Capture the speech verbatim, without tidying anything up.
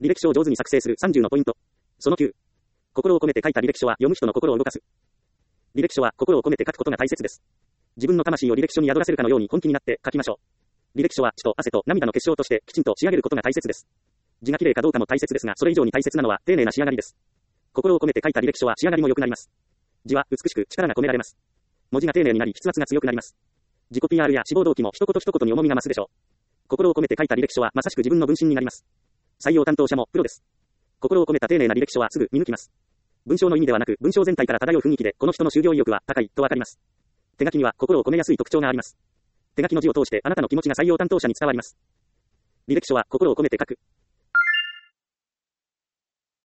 履歴書を上手に作成するさんじゅうのポイント。そのきゅう。心を込めて書いた履歴書は読む人の心を動かす。履歴書は心を込めて書くことが大切です。自分の魂を履歴書に宿らせるかのように本気になって書きましょう。履歴書は血と汗と涙の結晶としてきちんと仕上げることが大切です。字が綺麗かどうかも大切ですが、それ以上に大切なのは丁寧な仕上がりです。心を込めて書いた履歴書は仕上がりも良くなります。字は美しく力が込められます。文字が丁寧になり筆圧が強くなります。自己 ピーアール や志望動機も一言一言に重みが増すでしょう。心を込めて書いた履歴書はまさしく自分の分身になります。採用担当者もプロです。心を込めた丁寧な履歴書はすぐ見抜きます。文章の意味ではなく文章全体から漂う雰囲気でこの人の就業意欲は高いとわかります。手書きには心を込めやすい特徴があります。手書きの字を通してあなたの気持ちが採用担当者に伝わります。履歴書は心を込めて書く。